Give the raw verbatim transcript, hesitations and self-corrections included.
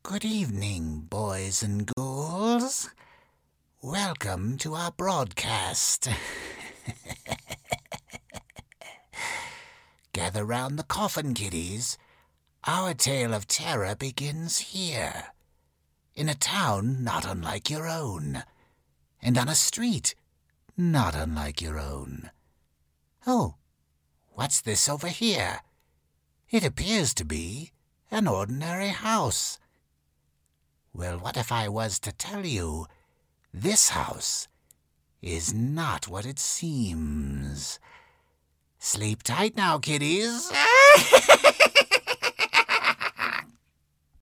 Good evening, boys and ghouls. Welcome to our broadcast. Gather round the coffin, kiddies. Our tale of terror begins here, in a town not unlike your own, and on a street not unlike your own. Oh, what's this over here? It appears to be an ordinary house. Well, what if I was to tell you this house is not what it seems? Sleep tight now, kiddies.